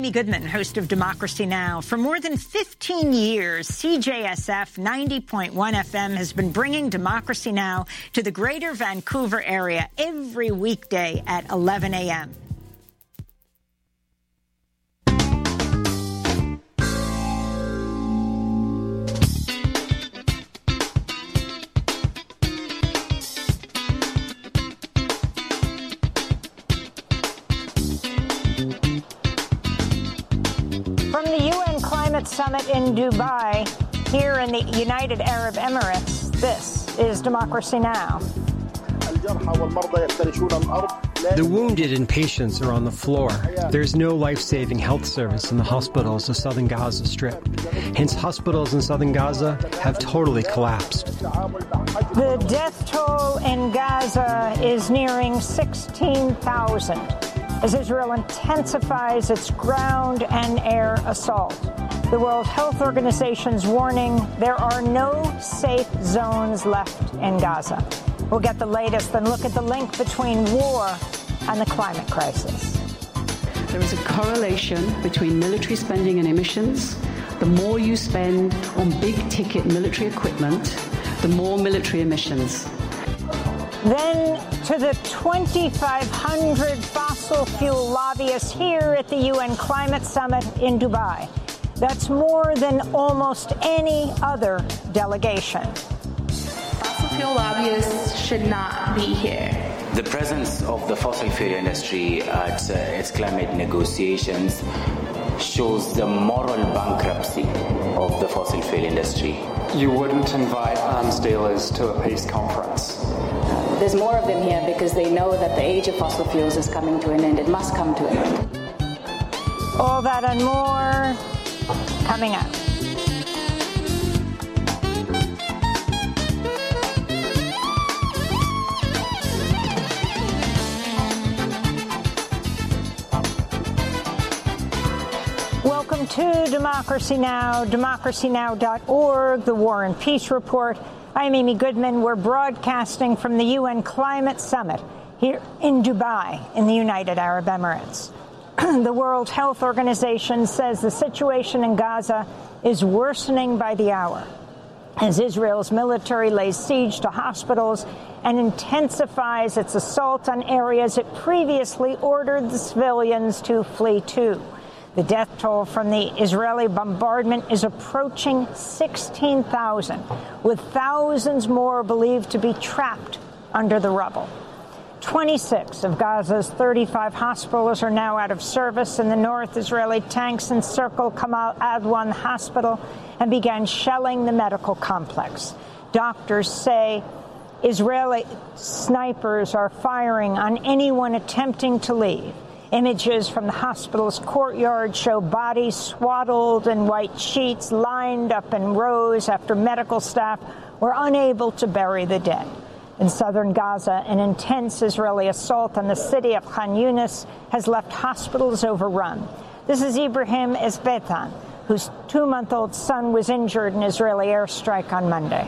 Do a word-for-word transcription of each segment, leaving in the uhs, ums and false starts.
Amy Goodman, host of Democracy Now! For more than fifteen years, C J S F ninety point one F M has been bringing Democracy Now! To the greater Vancouver area every weekday at eleven a m Summit in Dubai, here in the United Arab Emirates. This is Democracy Now! The wounded and patients are on the floor. There's no life-saving health service in the hospitals of southern Gaza Strip. Hence, hospitals in southern Gaza have totally collapsed. The death toll in Gaza is nearing sixteen thousand as Israel intensifies its ground and air assault. The World Health Organization's warning there are no safe zones left in Gaza. We'll get the latest and look at the link between war and the climate crisis. There is a correlation between military spending and emissions. The more you spend on big-ticket military equipment, the more military emissions. Then to the twenty-five hundred fossil fuel lobbyists here at the U N Climate Summit in Dubai. That's more than almost any other delegation. Fossil fuel lobbyists should not be here. The presence of the fossil fuel industry at uh, its climate negotiations shows the moral bankruptcy of the fossil fuel industry. You wouldn't invite arms dealers to a peace conference. There's more of them here because they know that the age of fossil fuels is coming to an end. It must come to an end. All that and more coming up. Welcome to Democracy Now!, democracy now dot org, the War and Peace Report. I'm Amy Goodman. We're broadcasting from the U N Climate Summit here in Dubai in the United Arab Emirates. The World Health Organization says the situation in Gaza is worsening by the hour as Israel's military lays siege to hospitals and intensifies its assault on areas it previously ordered the civilians to flee to. The death toll from the Israeli bombardment is approaching sixteen thousand, with thousands more believed to be trapped under the rubble. twenty-six of Gaza's thirty-five hospitals are now out of service. In the north, Israeli tanks encircled Kamal Adwan Hospital and began shelling the medical complex. Doctors say Israeli snipers are firing on anyone attempting to leave. Images from the hospital's courtyard show bodies swaddled in white sheets lined up in rows after medical staff were unable to bury the dead. In southern Gaza, an intense Israeli assault on the city of Khan Yunis has left hospitals overrun. This is Ibrahim Esbetan, whose two-month-old son was injured in an Israeli airstrike on Monday.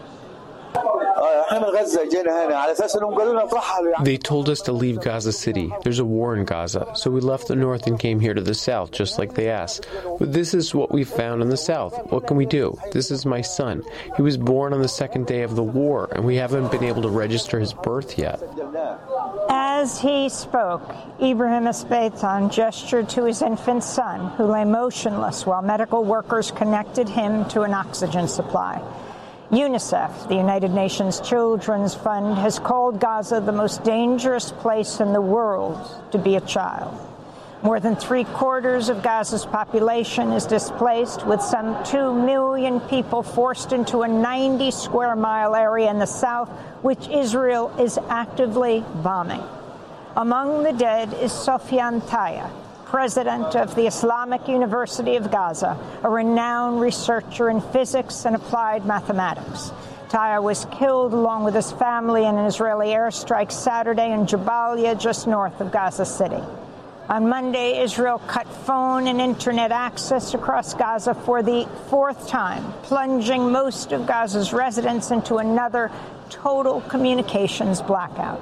They told us to leave Gaza City. There's a war in Gaza, so we left the north and came here to the south, just like they asked. But this is what we found in the south. What can we do? This is my son. He was born on the second day of the war, and we haven't been able to register his birth yet. As he spoke, Ibrahim Esbetan gestured to his infant son, who lay motionless while medical workers connected him to an oxygen supply. UNICEF, the United Nations Children's Fund, has called Gaza the most dangerous place in the world to be a child. More than three-quarters of Gaza's population is displaced, with some two million people forced into a ninety square mile area in the south, which Israel is actively bombing. Among the dead is Sofian Taya, president of the Islamic University of Gaza, a renowned researcher in physics and applied mathematics. Taya was killed along with his family in an Israeli airstrike Saturday in Jabalia, just north of Gaza City. On Monday, Israel cut phone and internet access across Gaza for the fourth time, plunging most of Gaza's residents into another total communications blackout.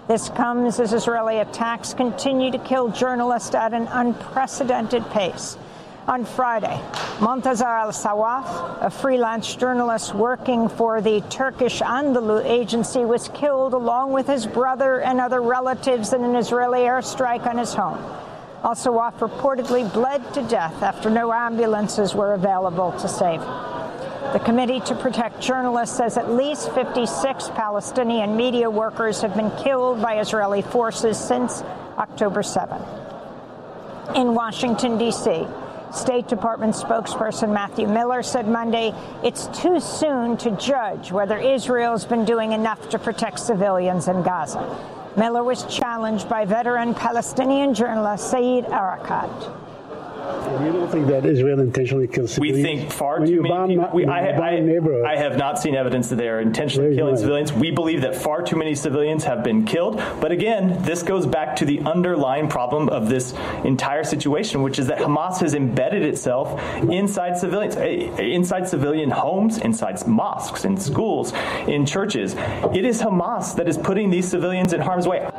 This comes as Israeli attacks continue to kill journalists at an unprecedented pace. On Friday, Montazar al-Sawaf, a freelance journalist working for the Turkish Anadolu agency, was killed along with his brother and other relatives in an Israeli airstrike on his home. Al-Sawaf reportedly bled to death after no ambulances were available to save him. The Committee to Protect Journalists says at least fifty-six Palestinian media workers have been killed by Israeli forces since October seventh. In Washington, D C, State Department spokesperson Matthew Miller said Monday it's too soon to judge whether Israel's been doing enough to protect civilians in Gaza. Miller was challenged by veteran Palestinian journalist Saeed Arakat. You don't think that Israel intentionally kills civilians? We think far when too many bomb, people. We, I, I, I have not seen evidence that they are intentionally killing civilians. We believe that far too many civilians have been killed. But again, this goes back to the underlying problem of this entire situation, which is that Hamas has embedded itself inside civilians, inside civilian homes, inside mosques, in schools, in churches. It is Hamas that is putting these civilians in harm's way.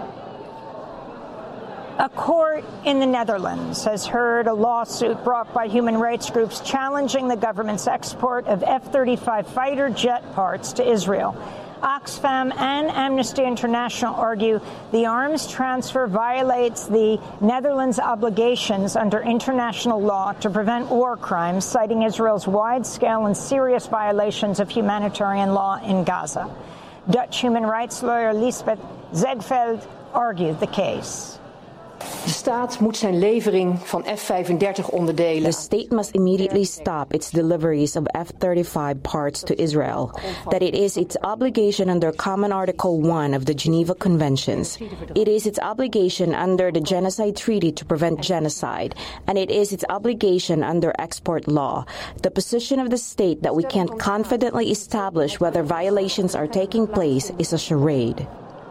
A court in the Netherlands has heard a lawsuit brought by human rights groups challenging the government's export of F thirty-five fighter jet parts to Israel. Oxfam and Amnesty International argue the arms transfer violates the Netherlands' obligations under international law to prevent war crimes, citing Israel's wide-scale and serious violations of humanitarian law in Gaza. Dutch human rights lawyer Lisbeth Zegveld argued the case. De staat moet zijn levering van F vijfendertig onderdelen. The state must immediately stop its deliveries of F thirty-five parts to Israel. That it is its obligation under Common Article one of the Geneva Conventions. It is its obligation under the Genocide Treaty to prevent genocide. And it is its obligation under export law. The position of the state that we can't confidently establish whether violations are taking place is a charade.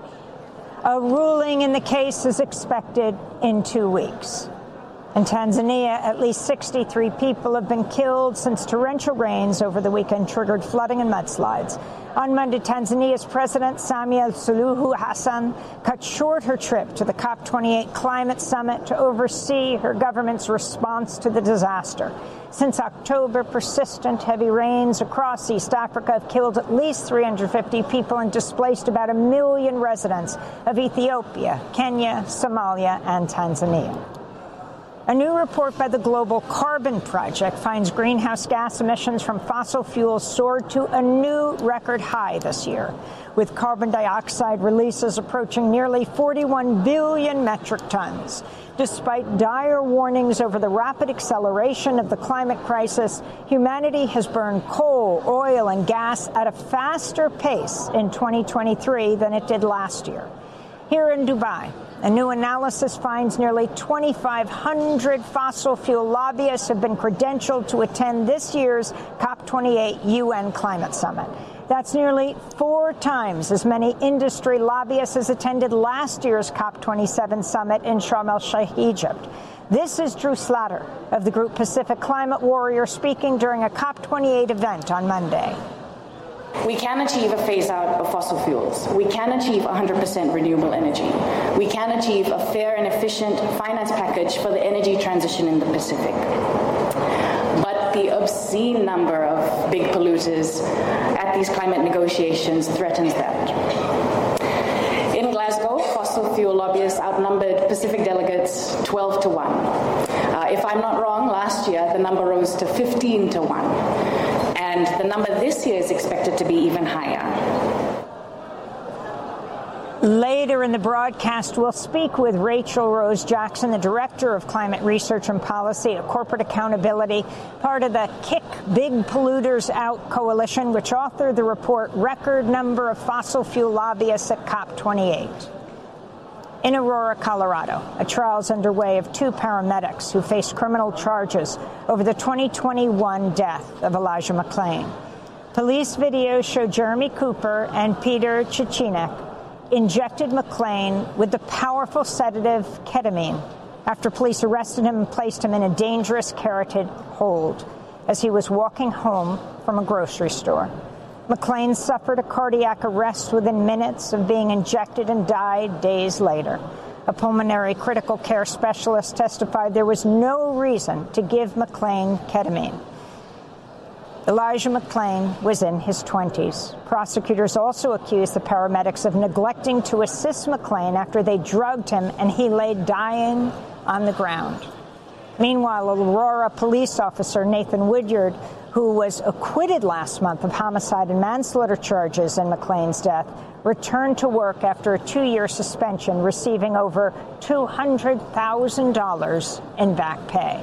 A ruling in the case is expected in two weeks. In Tanzania, at least sixty-three people have been killed since torrential rains over the weekend triggered flooding and mudslides. On Monday, Tanzania's President Samia Suluhu Hassan cut short her trip to the COP twenty-eight climate summit to oversee her government's response to the disaster. Since October, persistent heavy rains across East Africa have killed at least three hundred fifty people and displaced about a million residents of Ethiopia, Kenya, Somalia, and Tanzania. A new report by the Global Carbon Project finds greenhouse gas emissions from fossil fuels soared to a new record high this year, with carbon dioxide releases approaching nearly forty-one billion metric tons. Despite dire warnings over the rapid acceleration of the climate crisis, humanity has burned coal, oil, and gas at a faster pace in twenty twenty-three than it did last year. Here in Dubai, a new analysis finds nearly twenty-five hundred fossil fuel lobbyists have been credentialed to attend this year's COP twenty-eight U N Climate Summit. That's nearly four times as many industry lobbyists as attended last year's COP twenty-seven summit in Sharm el-Sheikh, Egypt. This is Drew Slatter of the group Pacific Climate Warrior speaking during a COP twenty-eight event on Monday. We can achieve a phase-out of fossil fuels. We can achieve one hundred percent renewable energy. We can achieve a fair and efficient finance package for the energy transition in the Pacific. But the obscene number of big polluters at these climate negotiations threatens that. In Glasgow, fossil fuel lobbyists outnumbered Pacific delegates twelve to one. Uh, if I'm not wrong, last year the number rose to fifteen to one. And the number this year is expected to be even higher. Later in the broadcast, we'll speak with Rachel Rose Jackson, the Director of Climate Research and Policy at Corporate Accountability, part of the Kick Big Polluters Out coalition, which authored the report Record Number of Fossil Fuel Lobbyists at COP twenty-eight. In Aurora, Colorado, a trial is underway of two paramedics who face criminal charges over the twenty twenty-one death of Elijah McClain. Police videos show Jeremy Cooper and Peter Chichinek injected McClain with the powerful sedative ketamine after police arrested him and placed him in a dangerous carotid hold as he was walking home from a grocery store. McLean suffered a cardiac arrest within minutes of being injected and died days later. A pulmonary critical care specialist testified there was no reason to give McLean ketamine. Elijah McLean was in his twenties. Prosecutors also accused the paramedics of neglecting to assist McLean after they drugged him and he lay dying on the ground. Meanwhile, Aurora police officer Nathan Woodyard, who was acquitted last month of homicide and manslaughter charges in McLean's death, returned to work after a two-year suspension, receiving over two hundred thousand dollars in back pay.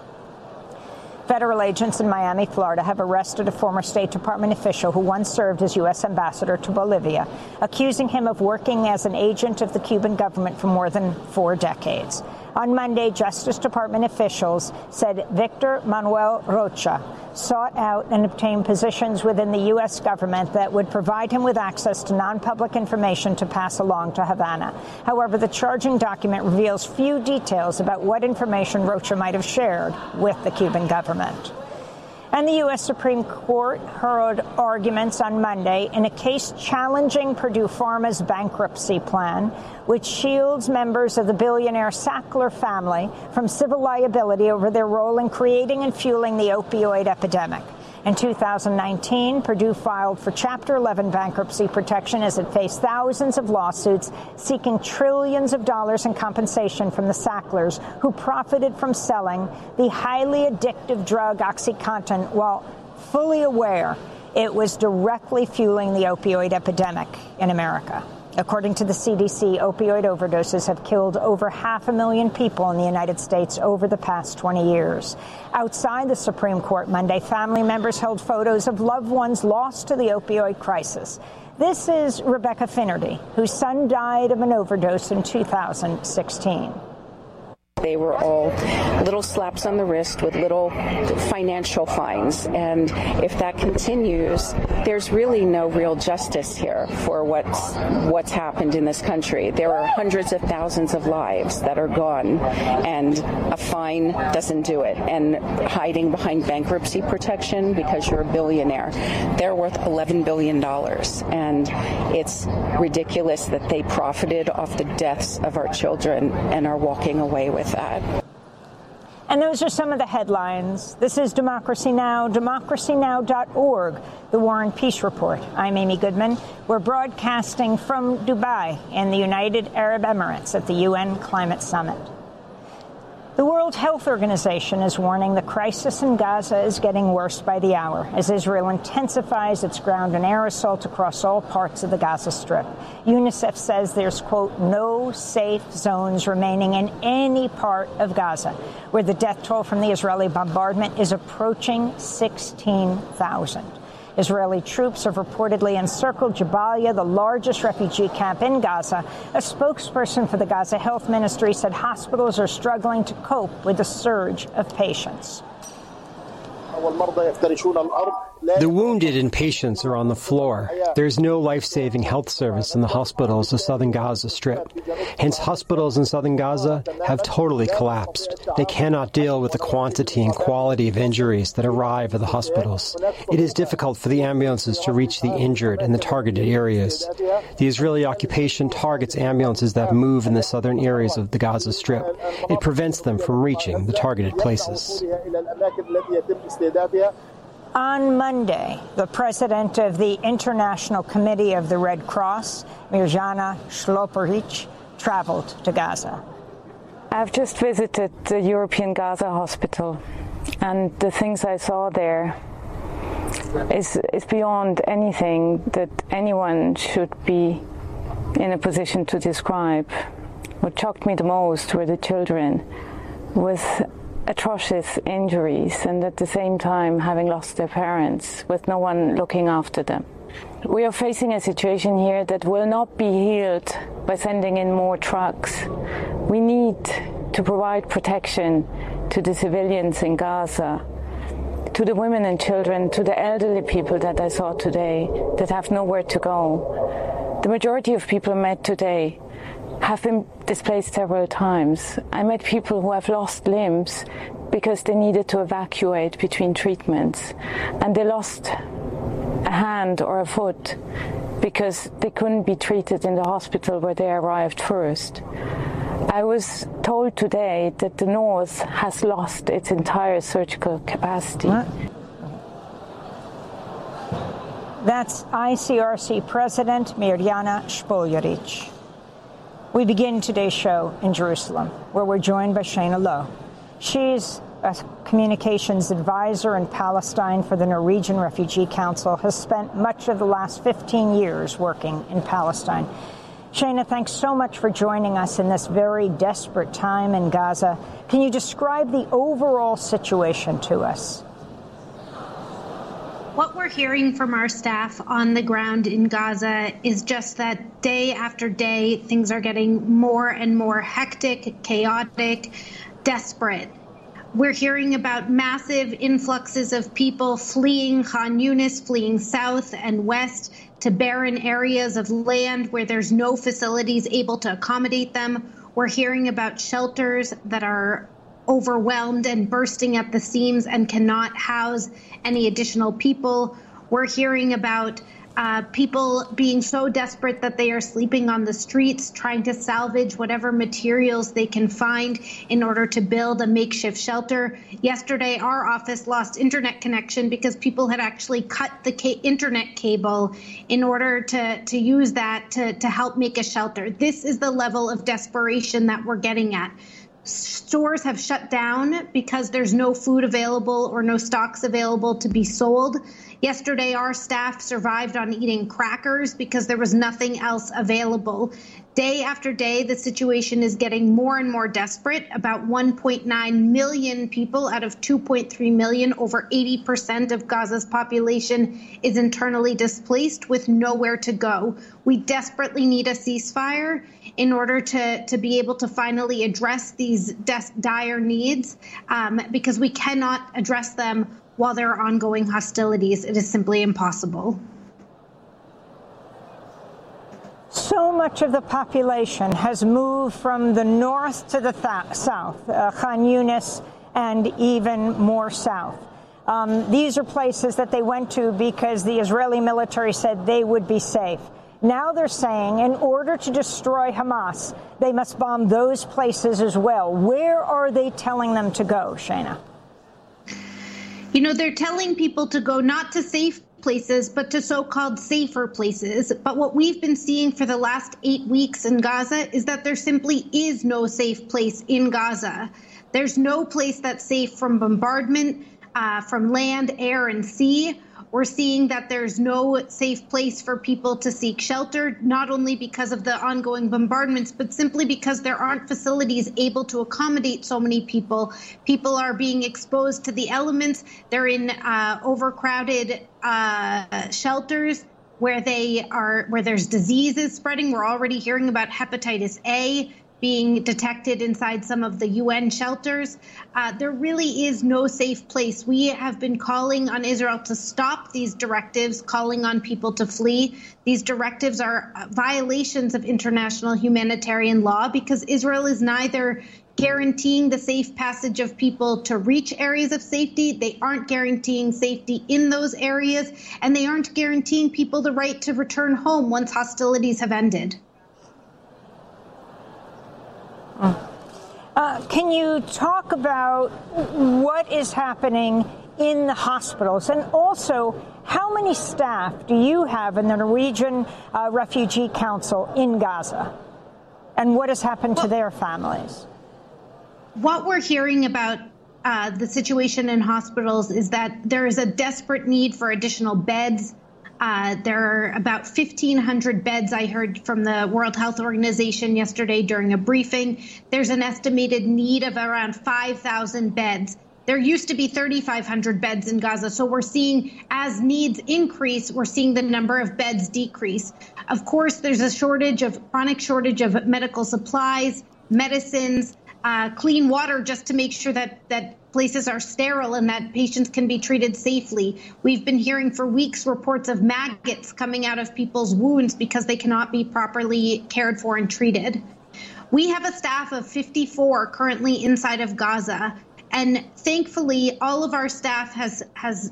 Federal agents in Miami, Florida, have arrested a former State Department official who once served as U S ambassador to Bolivia, accusing him of working as an agent of the Cuban government for more than four decades. On Monday, Justice Department officials said Victor Manuel Rocha sought out and obtained positions within the U S government that would provide him with access to non-public information to pass along to Havana. However, the charging document reveals few details about what information Rocha might have shared with the Cuban government. And the U S Supreme Court heard arguments on Monday in a case challenging Purdue Pharma's bankruptcy plan, which shields members of the billionaire Sackler family from civil liability over their role in creating and fueling the opioid epidemic. In two thousand nineteen, Purdue filed for Chapter eleven bankruptcy protection as it faced thousands of lawsuits seeking trillions of dollars in compensation from the Sacklers, who profited from selling the highly addictive drug OxyContin while fully aware it was directly fueling the opioid epidemic in America. According to the C D C, opioid overdoses have killed over half a million people in the United States over the past twenty years. Outside the Supreme Court Monday, family members held photos of loved ones lost to the opioid crisis. This is Rebecca Finnerty, whose son died of an overdose in two thousand sixteen. They were all little slaps on the wrist with little financial fines. And if that continues, there's really no real justice here for what's what's happened in this country. There are hundreds of thousands of lives that are gone, and a fine doesn't do it. And hiding behind bankruptcy protection because you're a billionaire, they're worth eleven billion dollars. And it's ridiculous that they profited off the deaths of our children and are walking away with that. And those are some of the headlines. This is Democracy Now!, democracy now dot org, the War and Peace Report. I'm Amy Goodman. We're broadcasting from Dubai in the United Arab Emirates at the U N Climate Summit. The World Health Organization is warning the crisis in Gaza is getting worse by the hour as Israel intensifies its ground and air assault across all parts of the Gaza Strip. UNICEF says there's, quote, no safe zones remaining in any part of Gaza, where the death toll from the Israeli bombardment is approaching sixteen thousand. Israeli troops have reportedly encircled Jabalia, the largest refugee camp in Gaza. A spokesperson for the Gaza Health Ministry said hospitals are struggling to cope with the surge of patients. The wounded and patients are on the floor. There's no life-saving health service in the hospitals of southern Gaza Strip. Hence, hospitals in southern Gaza have totally collapsed. They cannot deal with the quantity and quality of injuries that arrive at the hospitals. It is difficult for the ambulances to reach the injured in the targeted areas. The Israeli occupation targets ambulances that move in the southern areas of the Gaza Strip. It prevents them from reaching the targeted places. On Monday, the president of the International Committee of the Red Cross, Mirjana Shlopovich, traveled to Gaza. I've just visited the European Gaza Hospital, and the things I saw there is, is beyond anything that anyone should be in a position to describe. What shocked me the most were the children with atrocious injuries and at the same time having lost their parents with no one looking after them. We are facing a situation here that will not be healed by sending in more trucks. We need to provide protection to the civilians in Gaza, to the women and children, to the elderly people that I saw today that have nowhere to go. The majority of people I met today have been displaced several times. I met people who have lost limbs because they needed to evacuate between treatments, and they lost a hand or a foot because they couldn't be treated in the hospital where they arrived first. I was told today that the North has lost its entire surgical capacity. What? That's I C R C President Mirjana Spoljaric. We begin today's show in Jerusalem, where we're joined by Shayna Lowe. She's a communications advisor in Palestine for the Norwegian Refugee Council, has spent much of the last fifteen years working in Palestine. Shayna, thanks so much for joining us in this very desperate time in Gaza. Can you describe the overall situation to us? What we're hearing from our staff on the ground in Gaza is just that day after day, things are getting more and more hectic, chaotic, desperate. We're hearing about massive influxes of people fleeing Khan Yunis, fleeing south and west to barren areas of land where there's no facilities able to accommodate them. We're hearing about shelters that are overwhelmed and bursting at the seams and cannot house any additional people. We're hearing about uh, people being so desperate that they are sleeping on the streets, trying to salvage whatever materials they can find in order to build a makeshift shelter. Yesterday, our office lost internet connection because people had actually cut the ca- internet cable in order to, to use that to, to help make a shelter. This is the level of desperation that we're getting at. Stores have shut down because there's no food available or no stocks available to be sold. Yesterday, our staff survived on eating crackers because there was nothing else available. Day after day, the situation is getting more and more desperate. About one point nine million people out of two point three million, over eighty percent of Gaza's population is internally displaced with nowhere to go. We desperately need a ceasefire in order to, to be able to finally address these des- dire needs, um, because we cannot address them while there are ongoing hostilities. It is simply impossible. So much of the population has moved from the north to the th- south, uh, Khan Yunis, and even more south. Um, these are places that they went to because the Israeli military said they would be safe. Now they're saying in order to destroy Hamas, they must bomb those places as well. Where are they telling them to go, Shayna? You know, they're telling people to go not to safe places, but to so-called safer places. But what we've been seeing for the last eight weeks in Gaza is that there simply is no safe place in Gaza. There's no place that's safe from bombardment, uh, from land, air, and sea. We're seeing that there's no safe place for people to seek shelter, not only because of the ongoing bombardments, but simply because there aren't facilities able to accommodate so many people. People are being exposed to the elements. They're in uh, overcrowded uh, shelters where they are, where there's diseases spreading. We're already hearing about hepatitis A being detected inside some of the U N shelters. Uh, there really is no safe place. We have been calling on Israel to stop these directives, calling on people to flee. These directives are violations of international humanitarian law because Israel is neither guaranteeing the safe passage of people to reach areas of safety. They aren't guaranteeing safety in those areas, and they aren't guaranteeing people the right to return home once hostilities have ended. Uh, can you talk about what is happening in the hospitals? And also, how many staff do you have in the Norwegian uh, Refugee Council in Gaza? And what has happened to their families? What we're hearing about uh, the situation in hospitals is that there is a desperate need for additional beds. Uh, there are about fifteen hundred beds, I heard from the World Health Organization yesterday during a briefing. There's an estimated need of around five thousand beds. There used to be thirty-five hundred beds in Gaza. So we're seeing as needs increase, we're seeing the number of beds decrease. Of course, there's a shortage of chronic shortage of medical supplies, medicines, uh, clean water, just to make sure that that places are sterile and that patients can be treated safely. We've been hearing for weeks reports of maggots coming out of people's wounds because they cannot be properly cared for and treated. We have a staff of fifty-four currently inside of Gaza, and thankfully all of our staff has has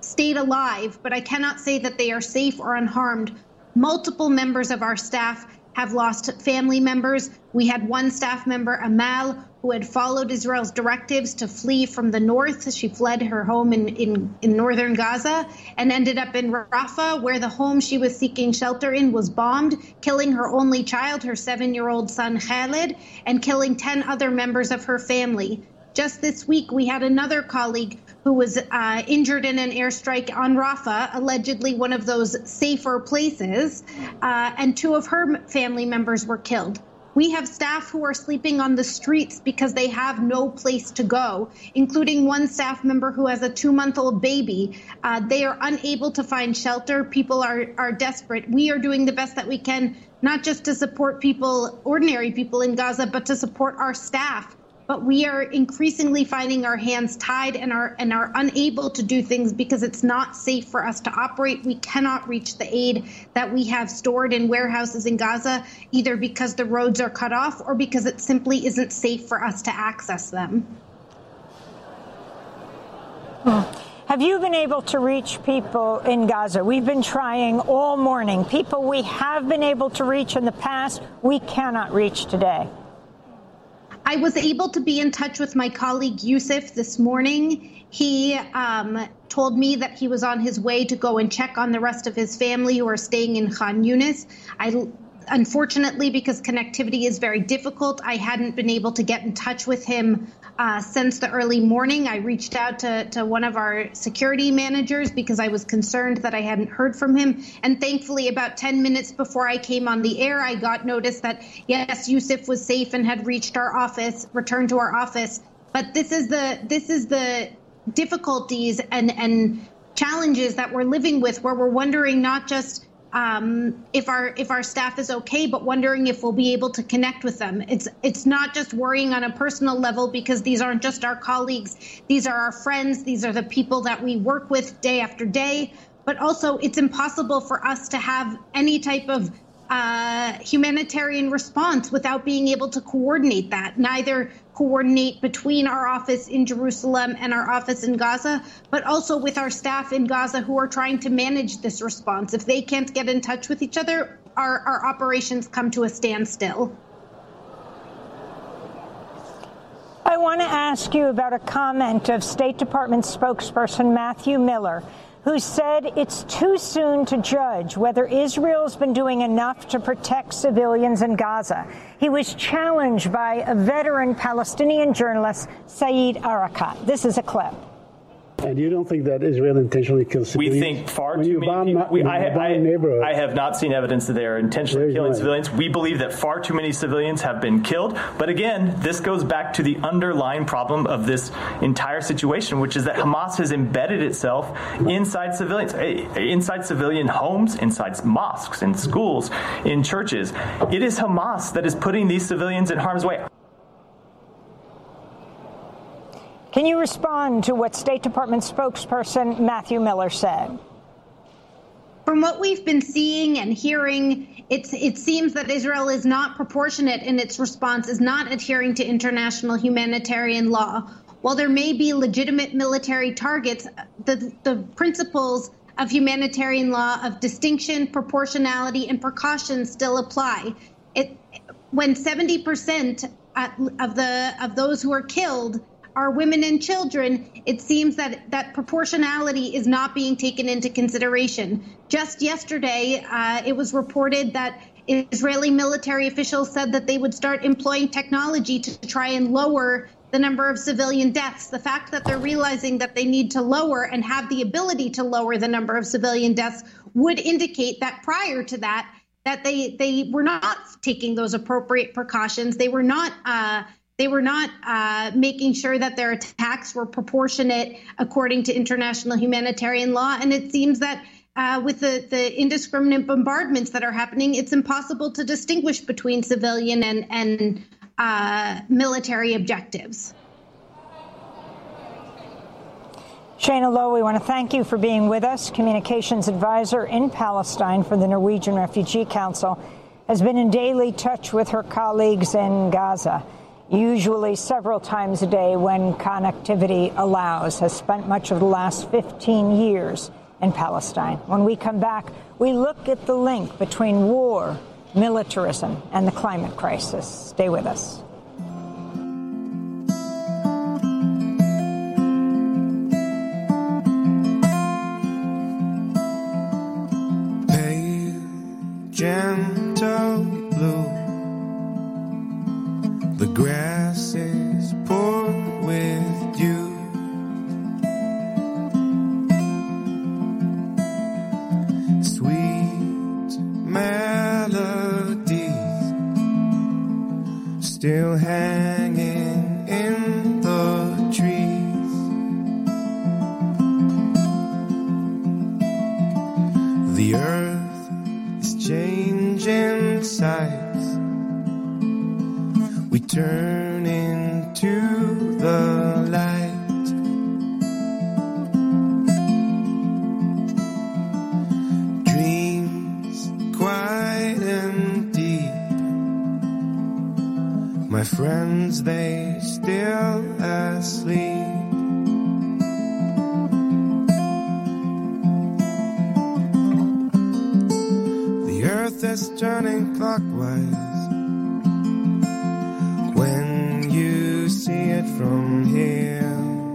stayed alive, but I cannot say that they are safe or unharmed. Multiple members of our staff have lost family members. We had one staff member, Amal, who had followed Israel's directives to flee from the north. She fled her home in, in, in northern Gaza and ended up in Rafah, where the home she was seeking shelter in was bombed, killing her only child, her seven-year-old son, Khalid, and killing ten other members of her family. Just this week, we had another colleague who was uh, injured in an airstrike on Rafah, allegedly one of those safer places, uh, and two of her family members were killed. We have staff who are sleeping on the streets because they have no place to go, including one staff member who has a two-month-old baby. Uh, they are unable to find shelter. People are, are desperate. We are doing the best that we can, not just to support people, ordinary people in Gaza, but to support our staff. But we are increasingly finding our hands tied and are and are unable to do things because it's not safe for us to operate. We cannot reach the aid that we have stored in warehouses in Gaza, either because the roads are cut off or because it simply isn't safe for us to access them. Have you been able to reach people in Gaza? We've been trying all morning. People we have been able to reach in the past, we cannot reach today. I was able to be in touch with my colleague Yusuf this morning. He um, told me that he was on his way to go and check on the rest of his family who are staying in Khan Yunis. I, unfortunately, because connectivity is very difficult, I hadn't been able to get in touch with him uh, since the early morning. I reached out to, to one of our security managers because I was concerned that I hadn't heard from him. And thankfully, about ten minutes before I came on the air, I got notice that, yes, Yusuf was safe and had reached our office, returned to our office. But this is the this is the difficulties and, and challenges that we're living with, where we're wondering not just Um, if our if our staff is okay, but wondering if we'll be able to connect with them. It's it's not just worrying on a personal level, because these aren't just our colleagues. These are our friends. These are the people that we work with day after day. But also, it's impossible for us to have any type of uh, humanitarian response without being able to coordinate that. Neither coordinate between our office in Jerusalem and our office in Gaza, but also with our staff in Gaza who are trying to manage this response. If they can't get in touch with each other, our, our operations come to a standstill. I want to ask you about a comment of State Department spokesperson Matthew Miller, who said it's too soon to judge whether Israel's been doing enough to protect civilians in Gaza. He was challenged by a veteran Palestinian journalist, Saeed Arakat. This is a clip. And you don't think that Israel intentionally kills civilians? We think far when too many people. We, I, I, I have not seen evidence that they are intentionally There's killing right. civilians. We believe that far too many civilians have been killed. But again, this goes back to the underlying problem of this entire situation, which is that Hamas has embedded itself inside civilians, inside civilian homes, inside mosques, in schools, in churches. It is Hamas that is putting these civilians in harm's way. Can you respond to what State Department spokesperson Matthew Miller said? From what we've been seeing and hearing, it's, it seems that Israel is not proportionate in its response, is not adhering to international humanitarian law. While there may be legitimate military targets, the, the principles of humanitarian law of distinction, proportionality, and precaution still apply. It, when seventy percent of the of those who are killed are women and children, it seems that that proportionality is not being taken into consideration. Just yesterday, uh, it was reported that Israeli military officials said that they would start employing technology to try and lower the number of civilian deaths. The fact that they're realizing that they need to lower and have the ability to lower the number of civilian deaths would indicate that prior to that, that they, they were not taking those appropriate precautions. They were not uh, They were not uh, making sure that their attacks were proportionate according to international humanitarian law. And it seems that uh, with the, the indiscriminate bombardments that are happening, it's impossible to distinguish between civilian and, and uh, military objectives. Shayna Lowe, we want to thank you for being with us. Communications advisor in Palestine for the Norwegian Refugee Council, has been in daily touch with her colleagues in Gaza. usually several times a day when connectivity allows, has spent much of the last fifteen years in Palestine. When we come back, we look at the link between war, militarism, and the climate crisis. Stay with us. Gentle blue, the grass is poor with dew. Sweet melodies still hanging in the trees. The earth changing sides, we turn into the light. Dreams quiet and deep, my friends, they still asleep. That's turning clockwise when you see it from here.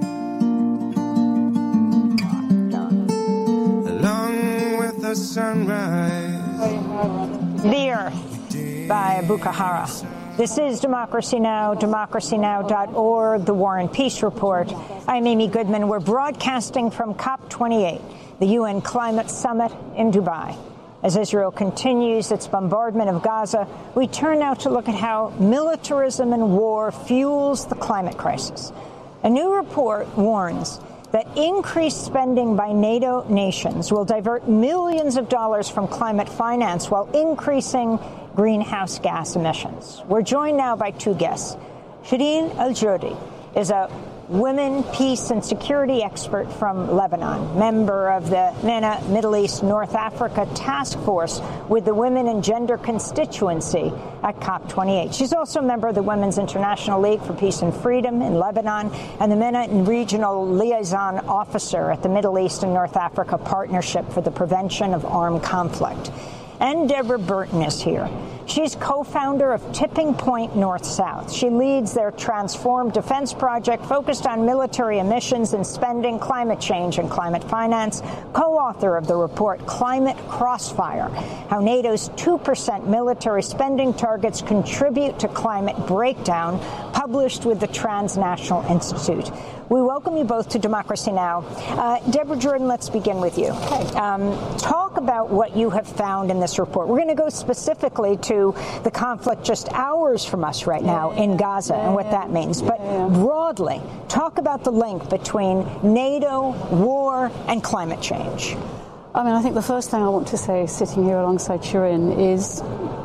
Along with the sunrise. The Earth by Abu Kahara. This is Democracy Now!, democracy now dot org, the War and Peace Report. I'm Amy Goodman. We're broadcasting from COP twenty-eight, the U N Climate Summit in Dubai. As Israel continues its bombardment of Gaza, we turn now to look at how militarism and war fuels the climate crisis. A new report warns that increased spending by NATO nations will divert millions of dollars from climate finance while increasing greenhouse gas emissions. We're joined now by two guests. Shireen Al-Jodi is a women, peace and security expert from Lebanon, member of the MENA Middle East North Africa Task Force with the Women and Gender Constituency at COP twenty-eight. She's also a member of the Women's International League for Peace and Freedom in Lebanon and the MENA Regional Liaison Officer at the Middle East and North Africa Partnership for the Prevention of Armed Conflict. And Deborah Burton is here. She's co-founder of Tipping Point North-South. She leads their Transform Defense project focused on military emissions and spending, climate change and climate finance, co-author of the report Climate Crossfire, how NATO's two percent military spending targets contribute to climate breakdown, published with the Transnational Institute. We welcome you both to Democracy Now! Uh, Deborah Jordan, let's begin with you. Um, talk about what you have found in this report. We're going to go specifically to the conflict just hours from us right now in Gaza and what that means. But broadly, talk about the link between NATO, war, and climate change. I mean, I think the first thing I want to say, sitting here alongside Shireen, is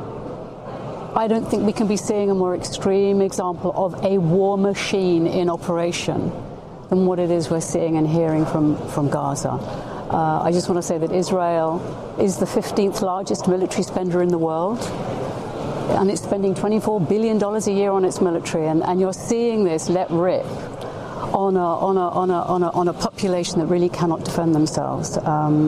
I don't think we can be seeing a more extreme example of a war machine in operation than what it is we're seeing and hearing from, from Gaza. Uh, I just want to say that Israel is the fifteenth largest military spender in the world, and it's spending twenty-four billion dollars a year on its military, and, and you're seeing this let rip on a, on, a, on, a, on, a, on a population that really cannot defend themselves. Um,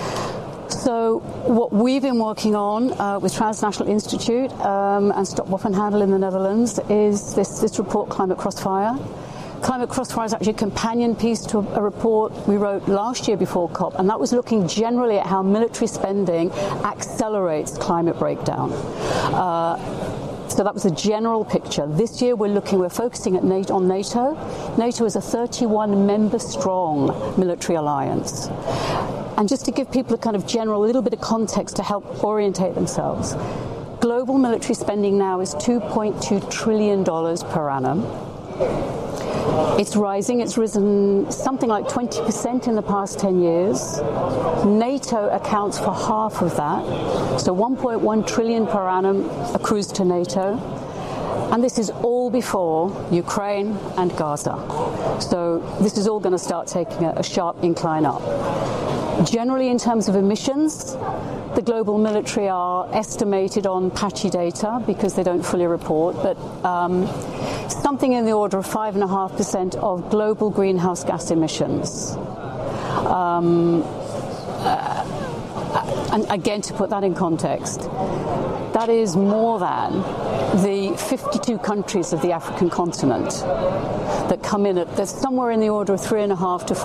So what we've been working on uh, with Transnational Institute um, and Stop Waffenhandel in the Netherlands is this, this report, Climate Crossfire. Climate Crossfire is actually a companion piece to a, a report we wrote last year before COP, and that was looking generally at how military spending accelerates climate breakdown. Uh, So that was the general picture. This year we're looking, we're focusing at NATO, on NATO. NATO is a thirty-one member strong military alliance. And just to give people a kind of general, a little bit of context to help orientate themselves, global military spending now is two point two trillion dollars per annum. It's rising. It's risen something like twenty percent in the past ten years. NATO accounts for half of that. So one point one trillion dollars per annum accrues to NATO. And this is all before Ukraine and Gaza. So this is all going to start taking a, a sharp incline up. Generally, in terms of emissions, the global military are estimated on patchy data because they don't fully report, but um, something in the order of five point five percent of global greenhouse gas emissions. Um, uh, and again, to put that in context, that is more than the fifty-two countries of the African continent that come in at, there's somewhere in the order of three and a half to four